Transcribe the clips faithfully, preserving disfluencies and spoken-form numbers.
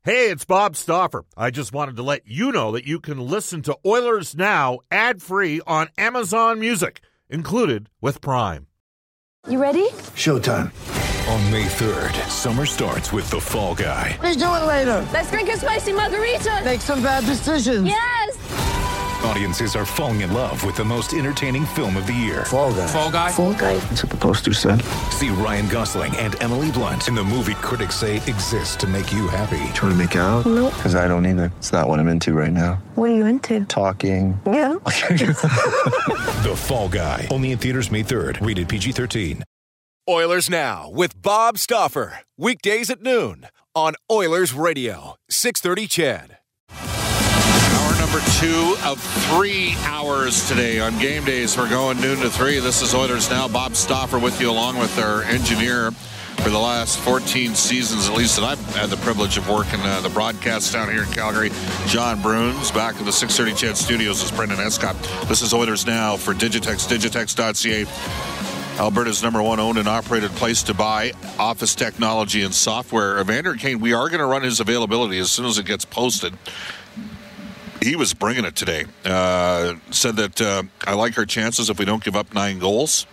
Hey, it's Bob Stauffer. I just wanted to let you know that you can listen to Oilers Now ad-free on Amazon Music, included with Prime. You ready? Showtime. On May third, summer starts with The Fall Guy. What are you doing later? Let's drink a spicy margarita. Make some bad decisions. Yes! Audiences are falling in love with the most entertaining film of the year. Fall Guy. Fall Guy? Fall guy. That's what the poster said. See Ryan Gosling and Emily Blunt in the movie critics say exists to make you happy. Trying to make it out? Nope. Because I don't either. It's not what I'm into right now. What are you into? Talking. Yeah. The Fall Guy. Only in theaters May third. Rated P G thirteen. Oilers Now with Bob Stauffer. Weekdays at noon on Oilers Radio. six thirty C H E D. Hour number two of three hours today. On game days, we're going noon to three. This is Oilers Now. Bob Stauffer with you, along with our engineer for the last fourteen seasons, at least that I've had the privilege of working uh, the broadcast down here in Calgary. John Bruns. Back in the six thirty C H E D studios is Brendan Escott. This is Oilers Now for Digitex, digitex dot c a. Alberta's number one owned and operated place to buy office technology and software. Evander Kane, we are going to run his availability as soon as it gets posted. He was bringing it today. Uh, said that uh, I like our chances if we don't give up nine goals.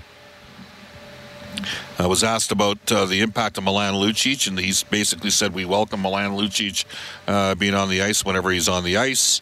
I was asked about uh, the impact of Milan Lucic, and he's basically said we welcome Milan Lucic uh, being on the ice whenever he's on the ice.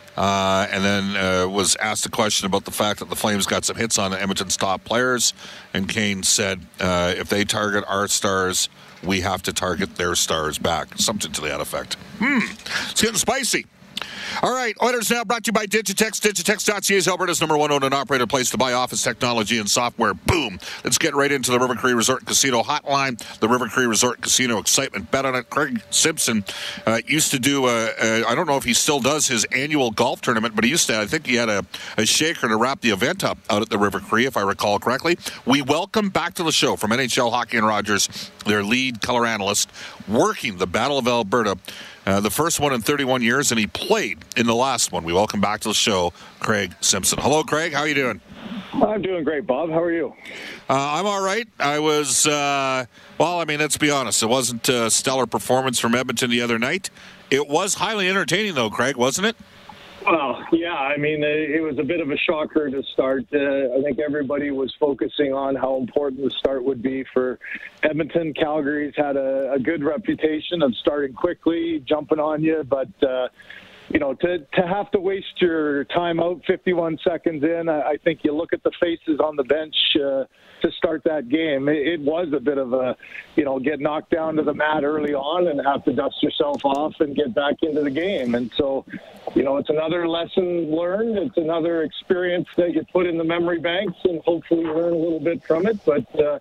Uh, and then uh, was asked a question about the fact that the Flames got some hits on Edmonton's top players. And Kane said, uh, if they target our stars, we have to target their stars back. Something to that effect. Hmm, it's getting spicy. All right, Oilers Now brought to you by Digitex. Digitex dot c a is Alberta's number one owned and operated place to buy office technology and software. Boom. Let's get right into the River Cree Resort Casino hotline. The River Cree Resort Casino excitement. Bet on it. Craig Simpson uh, used to do, uh, uh, I don't know if he still does his annual golf tournament, but he used to, I think he had a, a shaker to wrap the event up out at the River Cree, if I recall correctly. We welcome back to the show from N H L Hockey and Rogers, their lead color analyst, working the Battle of Alberta. Uh, the first one in thirty-one years, and he played in the last one. We welcome back to the show, Craig Simpson. Hello, Craig. How are you doing? I'm doing great, Bob. How are you? Uh, I'm all right. I was, uh, well, I mean, let's be honest. It wasn't a stellar performance from Edmonton the other night. It was highly entertaining, though, Craig, wasn't it? Well, yeah, I mean, it was a bit of a shocker to start. Uh, I think everybody was focusing on how important the start would be for Edmonton. Calgary's had a, a good reputation of starting quickly, jumping on you, but, uh, you know, to, to have to waste your time out fifty-one seconds in, I, I think you look at the faces on the bench uh, to start that game. It, it was a bit of a, you know, get knocked down to the mat early on and have to dust yourself off and get back into the game. And so, you know, it's another lesson learned. It's another experience that you put in the memory banks and hopefully learn a little bit from it. But uh,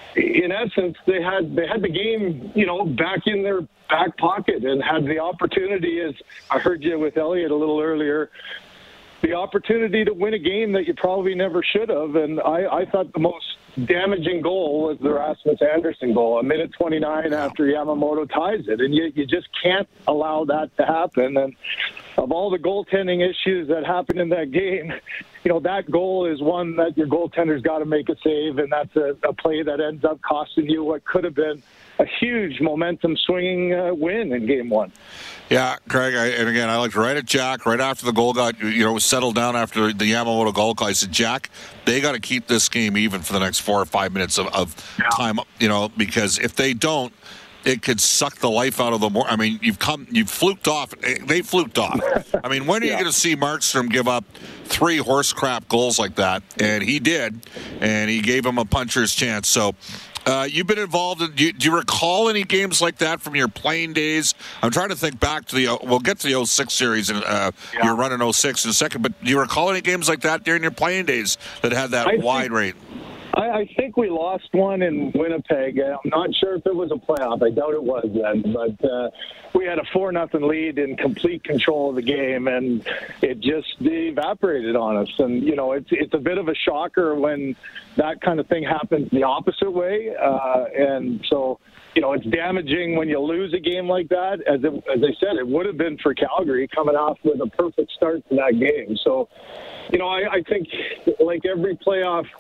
in essence, they had they had the game, you know, back in their back pocket and had the opportunity, as I heard you with Elliot a little earlier, the opportunity to win a game that you probably never should have. And I, I thought the most damaging goal was the Rasmus Andersson goal, a minute twenty-nine after Yamamoto ties it. And you, you just can't allow that to happen. And of all the goaltending issues that happened in that game, you know, that goal is one that your goaltender's got to make a save, and that's a, a play that ends up costing you what could have been a huge momentum swinging uh, win in game one. Yeah, Craig, I, and again, I looked right at Jack right after the goal got, you know, settled down after the Yamamoto goal call. I said, Jack, they got to keep this game even for the next four or five minutes of, of yeah. time, you know, because if they don't, it could suck the life out of them. I mean, you've come, you've fluked off. They fluked off. I mean, when are yeah. you going to see Markstrom give up three horse crap goals like that? And he did, and he gave him a puncher's chance. So, uh, you've been involved in, do you, do you recall any games like that from your playing days? I'm trying to think back to the, we'll get to the oh six series, and uh, yeah. you're running oh six in a second, but do you recall any games like that during your playing days that had that I wide think- rate? I, I think we lost one in Winnipeg. I'm not sure if it was a playoff. I doubt it was then. But uh, we had a four nothing lead in complete control of the game, and it just evaporated on us. And, you know, it's it's a bit of a shocker when that kind of thing happens the opposite way. Uh, and so, you know, it's damaging when you lose a game like that. As, it, as I said, it would have been for Calgary coming off with a perfect start to that game. So, you know, I, I think like every playoff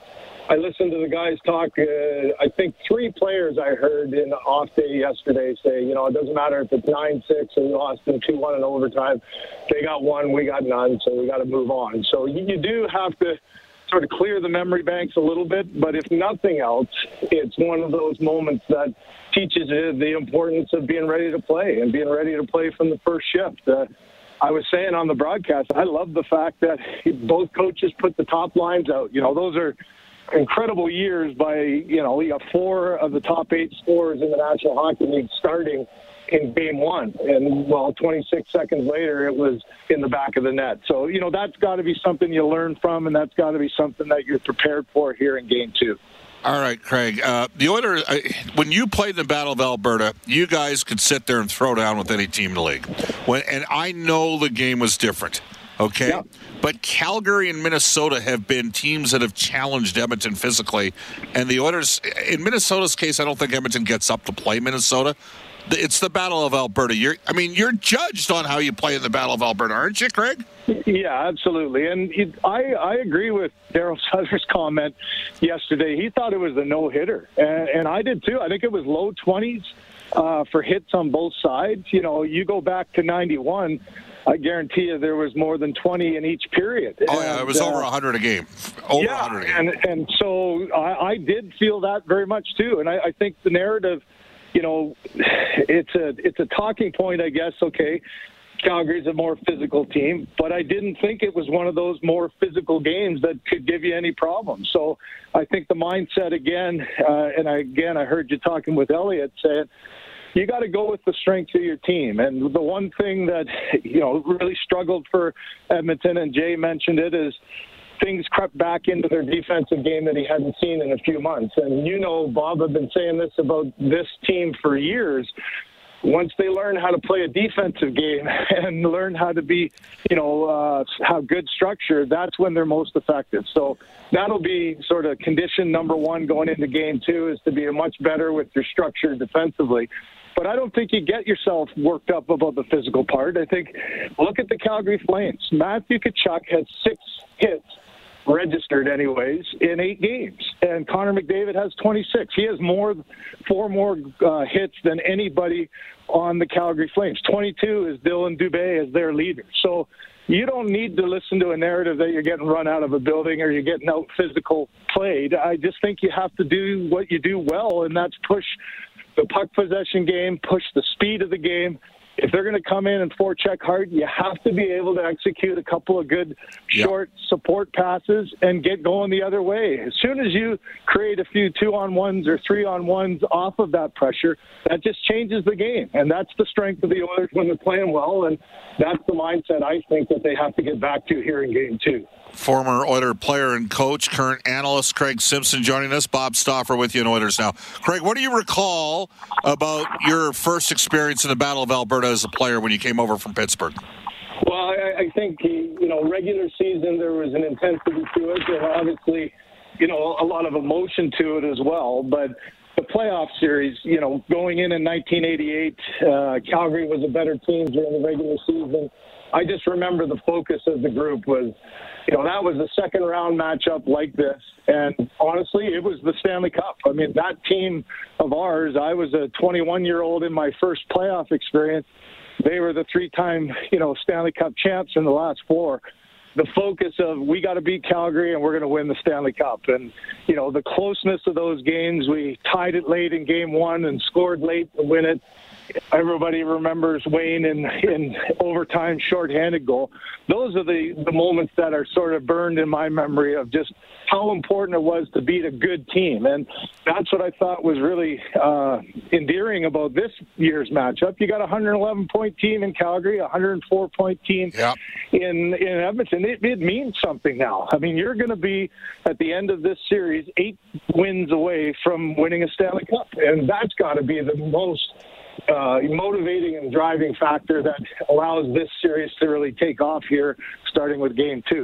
I listened to the guys talk. Uh, I think three players I heard in the off day yesterday say, you know, it doesn't matter if it's nine six or we lost in two one in overtime. They got one, we got none, so we got to move on. So you, you do have to sort of clear the memory banks a little bit, but if nothing else, it's one of those moments that teaches you the importance of being ready to play and being ready to play from the first shift. Uh, I was saying on the broadcast, I love the fact that both coaches put the top lines out. You know, those are incredible years by, you know, you got four of the top eight scorers in the National Hockey League starting in game one. And, well, twenty-six seconds later, it was in the back of the net. So, you know, that's got to be something you learn from, and that's got to be something that you're prepared for here in game two. All right, Craig. Uh, the Oilers, uh, when you played the Battle of Alberta, you guys could sit there and throw down with any team in the league. When, and I know the game was different, okay? Yep. But Calgary and Minnesota have been teams that have challenged Edmonton physically. And the Oilers, in Minnesota's case, I don't think Edmonton gets up to play Minnesota. It's the Battle of Alberta. You're, I mean, you're judged on how you play in the Battle of Alberta, aren't you, Craig? Yeah, absolutely. And it, I, I agree with Daryl Sutter's comment yesterday. He thought it was a no-hitter, and, and I did too. I think it was low twenties uh, for hits on both sides. You know, you go back to ninety-one, I guarantee you there was more than twenty in each period. Oh, yeah, and, it was uh, over one hundred a game. Over yeah, one hundred a game. And, and so I, I did feel that very much too. And I, I think the narrative, you know, it's a it's a talking point, I guess. Okay, Calgary's a more physical team, but I didn't think it was one of those more physical games that could give you any problems. So I think the mindset again, uh, and I, again, I heard you talking with Elliott saying, you got to go with the strength of your team. And the one thing that, you know, really struggled for Edmonton, and Jay mentioned it, is things crept back into their defensive game that he hadn't seen in a few months. And you know, Bob, I've been saying this about this team for years. Once they learn how to play a defensive game and learn how to be, you know, uh, have good structure, that's when they're most effective. So that'll be sort of condition number one going into game two, is to be much better with your structure defensively. But I don't think you get yourself worked up about the physical part. I think, look at the Calgary Flames. Matthew Tkachuk has six hits, registered anyways, in eight games. And Connor McDavid has twenty-six. He has more, four more uh, hits than anybody on the Calgary Flames. twenty-two is Dylan Dubé as their leader. So you don't need to listen to a narrative that you're getting run out of a building or you're getting out physical played. I just think you have to do what you do well, and that's push the puck possession game, push the speed of the game. If they're going to come in and forecheck hard, you have to be able to execute a couple of good short yep. support passes and get going the other way. As soon as you create a few two-on-ones or three-on-ones off of that pressure, that just changes the game. And that's the strength of the Oilers when they're playing well, and that's the mindset I think that they have to get back to here in game two. Former Oiler player and coach, current analyst Craig Simpson joining us. Bob Stauffer with you in Oilers Now. Craig, what do you recall about your first experience in the Battle of Alberta as a player when you came over from Pittsburgh? Well, I, I think, you know, regular season, there was an intensity to it, and obviously, you know, a lot of emotion to it as well. But the playoff series, you know, going in in nineteen eighty-eight, uh, Calgary was a better team during the regular season. I just remember the focus of the group was, you know, that was a second round matchup like this. And honestly, it was the Stanley Cup. I mean, that team of ours, I was a twenty-one year old in my first playoff experience. They were the three time, you know, Stanley Cup champs in the last four. The focus of, we got to beat Calgary and we're going to win the Stanley Cup. And, you know, the closeness of those games, we tied it late in game one and scored late to win it. Everybody remembers Wayne in, in overtime shorthanded goal. Those are the, the moments that are sort of burned in my memory of just how important it was to beat a good team. And that's what I thought was really uh, endearing about this year's matchup. You got a one hundred eleven point team in Calgary, a one hundred four point team yeah. in, in Edmonton. It, it means something now. I mean, you're going to be, at the end of this series, eight wins away from winning a Stanley Cup. And that's got to be the most Uh, motivating and driving factor that allows this series to really take off here, starting with game two.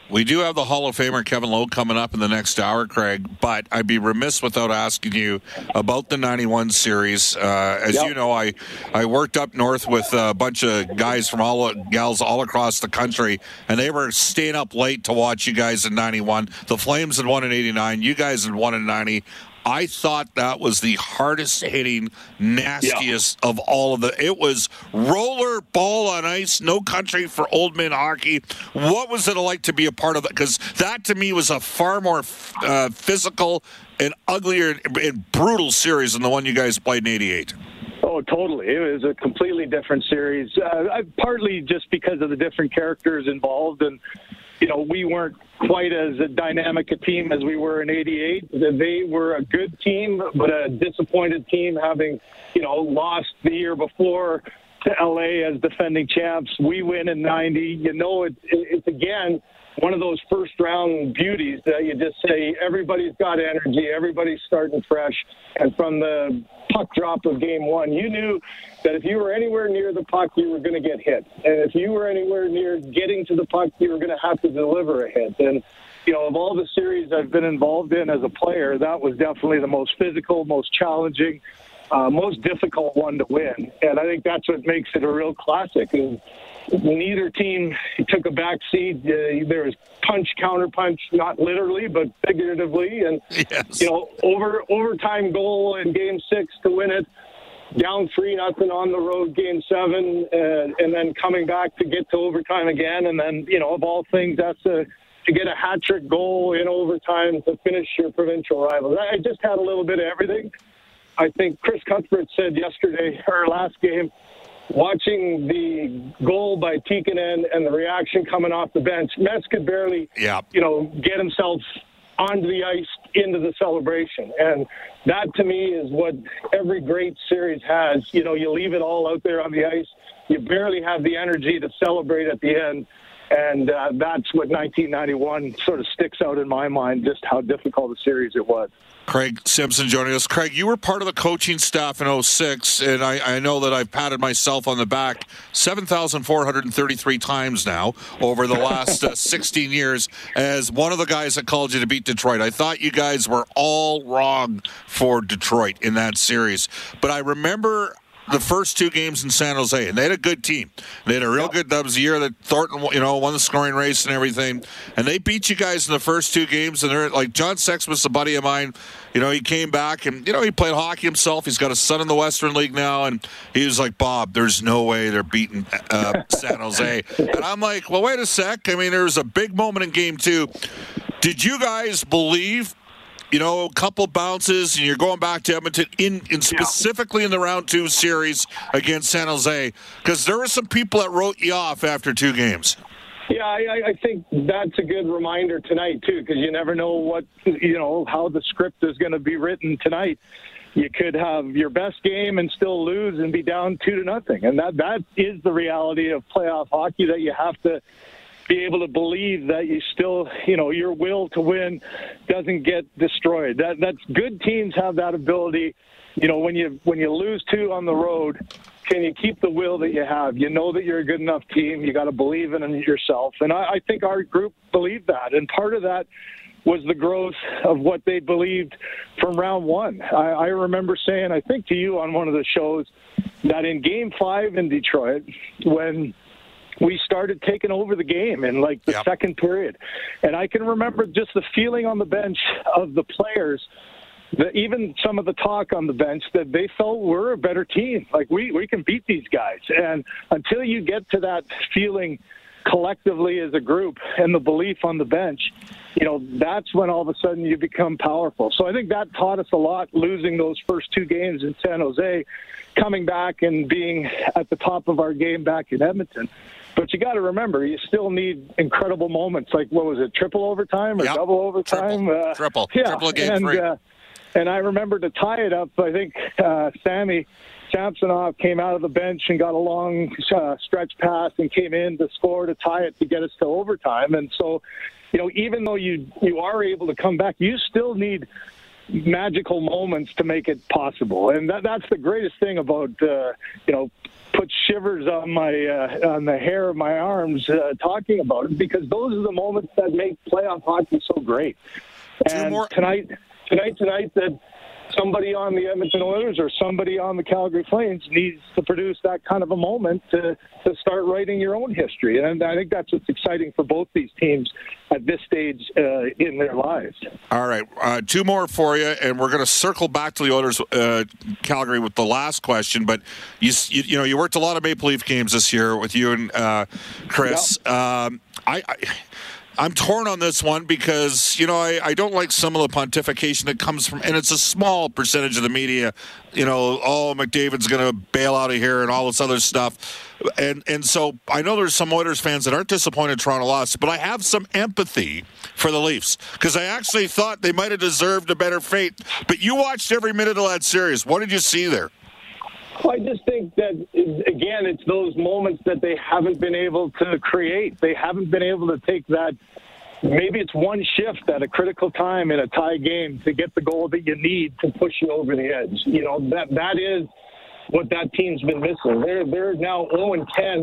We do have the Hall of Famer Kevin Lowe coming up in the next hour, Craig, but I'd be remiss without asking you about the ninety-one series. Uh, as yep. you know, I, I worked up north with a bunch of guys from all gals all across the country, and they were staying up late to watch you guys in ninety-one. The Flames had won in eighty-nine. You guys had won in ninety. I thought that was the hardest hitting, nastiest yeah. of all of the. It was roller ball on ice, no country for old men hockey. What was it like to be a part of it? Because that to me was a far more uh, physical and uglier and brutal series than the one you guys played in eighty-eight. Oh, totally. It was a completely different series, uh, partly just because of the different characters involved. And, you know, we weren't quite as a dynamic a team as we were in eighty-eight. They were a good team, but a disappointed team, having, you know, lost the year before to L A as defending champs. We win in ninety. You know, it, it's, again, one of those first-round beauties that you just say everybody's got energy, everybody's starting fresh. And from the puck drop of game one, you knew that if you were anywhere near the puck, you were going to get hit. And if you were anywhere near getting to the puck, you were going to have to deliver a hit. And, you know, of all the series I've been involved in as a player, that was definitely the most physical, most challenging, uh, most difficult one to win. And I think that's what makes it a real classic. And neither team took a back seat. Uh, there was punch, counter punch, not literally, but figuratively. And, yes. you know, over overtime goal in game six to win it, down three nothing on the road, game seven, uh, and then coming back to get to overtime again. And then, you know, of all things, that's a, to get a hat trick goal in overtime to finish your provincial rivals. I just had a little bit of everything. I think Chris Cuthbert said yesterday, or last game, watching the goal by Tikkanen and the reaction coming off the bench, Mets could barely, yeah. you know, get himself onto the ice into the celebration. And that, to me, is what every great series has. You know, you leave it all out there on the ice. You barely have the energy to celebrate at the end. And uh, that's what nineteen ninety-one sort of sticks out in my mind, just how difficult a series it was. Craig Simpson joining us. Craig, you were part of the coaching staff in oh six, and I, I know that I've patted myself on the back seven thousand four hundred thirty-three times now over the last uh, sixteen years as one of the guys that called you to beat Detroit. I thought you guys were all wrong for Detroit in that series. But I remember the first two games in San Jose, and they had a good team. They had a real good. That was the year that Thornton, you know, won the scoring race and everything. And they beat you guys in the first two games. And they're like John Sexsmith's a buddy of mine. You know, he came back and you know he played hockey himself. He's got a son in the Western League now, and he was like, Bob, there's no way they're beating uh, San Jose. And I'm like, well, wait a sec. I mean, there was a big moment in game two. Did you guys believe? You know, a couple bounces, and you're going back to Edmonton, in, in specifically in the round two series against San Jose, because there were some people that wrote you off after two games. Yeah, I, I think that's a good reminder tonight, too, because you never know what, you know, how the script is going to be written tonight. You could have your best game and still lose and be down two to nothing. And that that is the reality of playoff hockey, that you have to be able to believe that you still, you know, your will to win doesn't get destroyed. That that's good teams have that ability. You know, when you when you lose two on the road, can you keep the will that you have? You know that you're a good enough team. You got to believe in yourself. And I, I think our group believed that. And part of that was the growth of what they believed from round one. I, I remember saying, I think to you on one of the shows, that in game five in Detroit, when we started taking over the game in like the yep. second period. And I can remember just the feeling on the bench of the players, that even some of the talk on the bench, that they felt we're a better team. Like we, we can beat these guys. And until you get to that feeling collectively as a group and the belief on the bench, you know, that's when all of a sudden you become powerful. So I think that taught us a lot, losing those first two games in San Jose, coming back and being at the top of our game back in Edmonton. But you got to remember, you still need incredible moments. Like, what was it, triple overtime or yep. double overtime? Triple, uh, triple, yeah. triple game and, three. Uh, and I remember to tie it up, I think uh, Sammy Samsonov came out of the bench and got a long uh, stretch pass and came in to score to tie it to get us to overtime. And so, you know, even though you you are able to come back, you still need magical moments to make it possible. And that, that's the greatest thing about, uh, you know, puts shivers on my uh, on the hair of my arms uh, talking about it, because those are the moments that make playoff hockey so great. And more- tonight, tonight, tonight, that somebody on the Edmonton Oilers or somebody on the Calgary Flames needs to produce that kind of a moment to, to start writing your own history. And I think that's what's exciting for both these teams at this stage uh, in their lives. All right, uh, two more for you, and we're going to circle back to the Oilers, uh, Calgary, with the last question. But you, you, you know, you worked a lot of Maple Leaf games this year with you and uh, Chris. Yep. Um, I. I I'm torn on this one because, you know, I, I don't like some of the pontification that comes from, and it's a small percentage of the media, you know, oh, McDavid's going to bail out of here and all this other stuff. And and so I know there's some Oilers fans that aren't disappointed Toronto lost, but I have some empathy for the Leafs because I actually thought they might have deserved a better fate. But you watched every minute of that series. What did you see there? Well, I just think that, again, it's those moments that they haven't been able to create. They haven't been able to take that. Maybe it's one shift at a critical time in a tie game to get the goal that you need to push you over the edge. You know, that that is what that team's been missing. They're, they're now oh and ten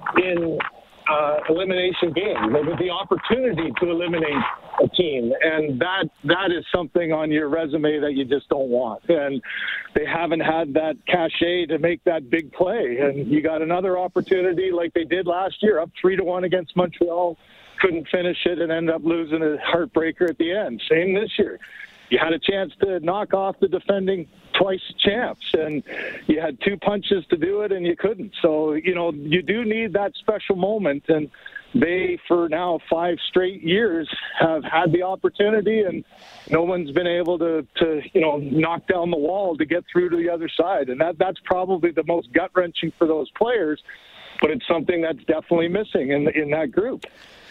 in uh, elimination games. They have the opportunity to eliminate a team, and that that is something on your resume that you just don't want. And they haven't had that cachet to make that big play. And you got another opportunity like they did last year, up three to one against Montreal, couldn't finish it and end up losing a heartbreaker at the end. Same this year. You had a chance to knock off the defending twice champs, and you had two punches to do it, and you couldn't. So, you know, you do need that special moment, and they, for now five straight years, have had the opportunity, and no one's been able to, to you know, knock down the wall to get through to the other side. And that that's probably the most gut-wrenching for those players, but it's something that's definitely missing in in that group.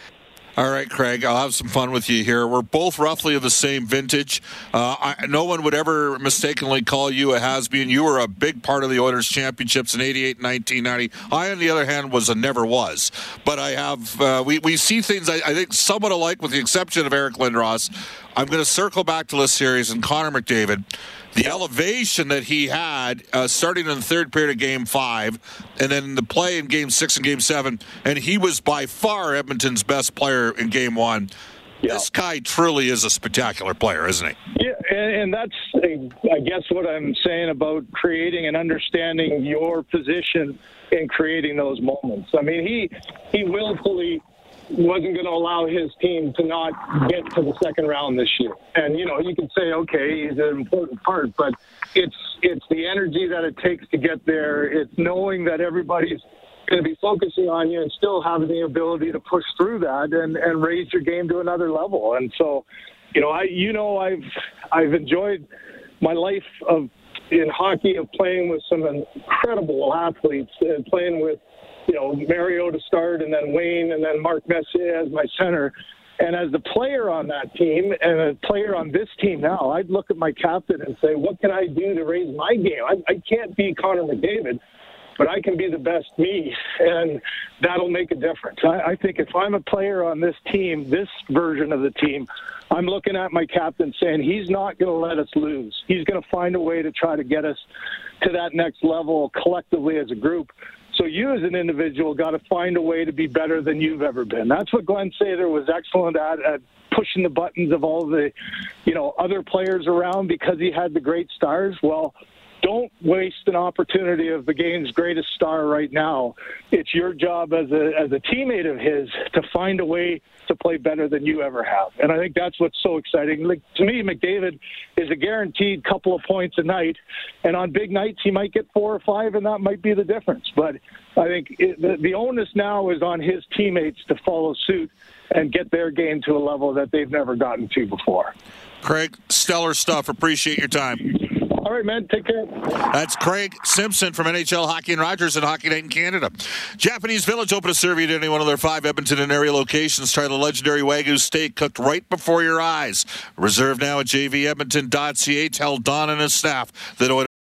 All right, Craig, I'll have some fun with you here. We're both roughly of the same vintage. Uh, I, no one would ever mistakenly call you a has-been. You were a big part of the Oilers championships in eighty-eight and nineteen ninety. I, on the other hand, was a never was. But I have, uh, we, we see things I, I think somewhat alike with the exception of Eric Lindros. I'm going to circle back to this series and Connor McDavid. The elevation that he had uh, starting in the third period of Game five and then the play in Game six and Game seven, and he was by far Edmonton's best player in Game one. Yeah. This guy truly is a spectacular player, isn't he? Yeah, and, and that's, I guess, what I'm saying about creating and understanding your position in creating those moments. I mean, he he willfully wasn't going to allow his team to not get to the second round this year. And, you know, you can say, okay, he's an important part, but it's it's the energy that it takes to get there. It's knowing that everybody's going to be focusing on you and still having the ability to push through that and, and raise your game to another level. And so, you know, I you know, I've I've enjoyed my life of in hockey of playing with some incredible athletes and playing with, you know, Mario to start, and then Wayne, and then Mark Messier as my center. And as the player on that team and a player on this team now, I'd look at my captain and say, what can I do to raise my game? I, I can't be Connor McDavid, but I can be the best me, and that'll make a difference. I, I think if I'm a player on this team, this version of the team, I'm looking at my captain saying he's not going to let us lose. He's going to find a way to try to get us to that next level collectively as a group. So you as an individual got to find a way to be better than you've ever been. That's what Glenn Sather was excellent at, at pushing the buttons of all the, you know, other players around because he had the great stars. Well, don't waste an opportunity of the game's greatest star right now. It's your job as a as a teammate of his to find a way to play better than you ever have. And I think that's what's so exciting. Like, to me, McDavid is a guaranteed couple of points a night. And on big nights, he might get four or five, and that might be the difference. But I think it, the, the onus now is on his teammates to follow suit and get their game to a level that they've never gotten to before. Craig, stellar stuff. Appreciate your time. All right, man. Take care. That's Craig Simpson from N H L Hockey and Rogers and Hockey Night in Canada. Japanese Village open to serve you at any one of their five Edmonton and area locations. Try the legendary Wagyu steak cooked right before your eyes. Reserve now at j v edmonton dot c a. Tell Don and his staff that...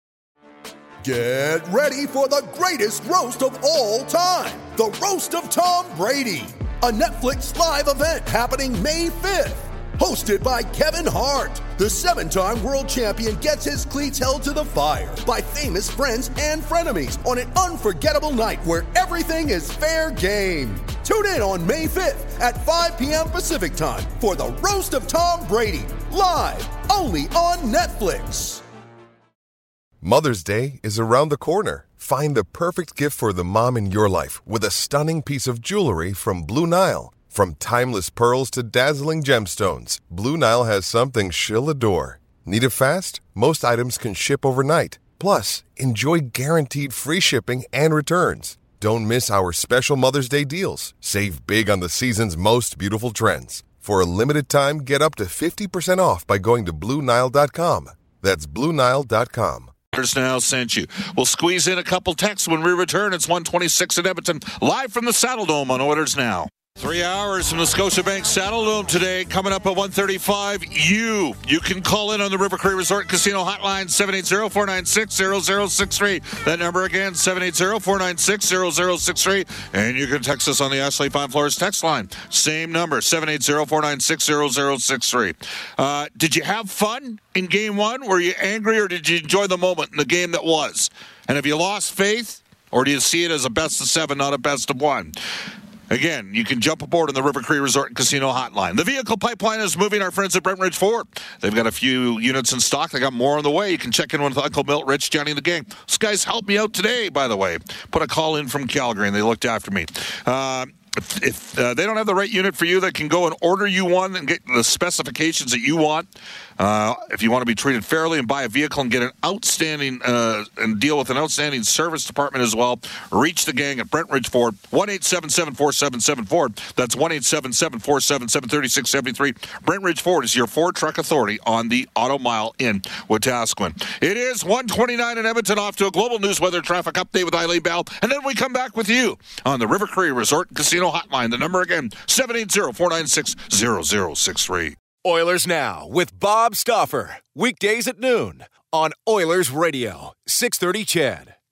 Get ready for the greatest roast of all time. The Roast of Tom Brady. A Netflix live event happening May fifth. Hosted by Kevin Hart. The seven-time world champion gets his cleats held to the fire by famous friends and frenemies on an unforgettable night where everything is fair game. Tune in on May fifth at five p.m. Pacific time for the Roast of Tom Brady, live only on Netflix. Mother's Day is around the corner. Find the perfect gift for the mom in your life with a stunning piece of jewelry from Blue Nile. From timeless pearls to dazzling gemstones, Blue Nile has something she'll adore. Need it fast? Most items can ship overnight. Plus, enjoy guaranteed free shipping and returns. Don't miss our special Mother's Day deals. Save big on the season's most beautiful trends. For a limited time, get up to fifty percent off by going to Blue Nile dot com. That's Blue Nile dot com. Now sent you. We'll squeeze in a couple texts when we return. It's one twenty-six at Edmonton, live from the Saddle Dome on Oilers Now. Three hours from the Scotiabank Saddle Dome today. Coming up at one thirty-five, you. You can call in on the River Cree Resort Casino hotline, seven eight zero, four nine six, zero zero six three. That number again, seven eight zero, four nine six, zero zero six three. And you can text us on the Ashley Fine Floors text line. Same number, seven eight zero, four nine six, zero zero six three. Uh, did you have fun in game one? Were you angry, or did you enjoy the moment in the game that was? And have you lost faith, or do you see it as a best of seven, not a best of one? Again, you can jump aboard on the River Cree Resort and Casino hotline. The vehicle pipeline is moving. Our friends at Brent Ridge Ford, they've got a few units in stock. They got more on the way. You can check in with Uncle Milt, Rich, Johnny, and the gang. Those guys helped me out today, by the way. Put a call in from Calgary, and they looked after me. Uh, if if uh, they don't have the right unit for you, they can go and order you one and get the specifications that you want. Uh, if you want to be treated fairly and buy a vehicle and get an outstanding uh, and deal with an outstanding service department as well, reach the gang at Brent Ridge Ford, one eight seven seven, four seven seven, Ford. That's one eight seven seven, four seven seven, three six seven three. Brent Ridge Ford is your Ford truck authority on the Auto Mile in Wetaskiwin. It is one twenty-nine in Edmonton, off to a global news weather traffic update with Eileen Bell, and then we come back with you on the River Cree Resort and Casino hotline. The number again, seven eight zero, four nine six, zero zero six three. Oilers Now with Bob Stauffer. Weekdays at noon on Oilers Radio, six thirty C H E D.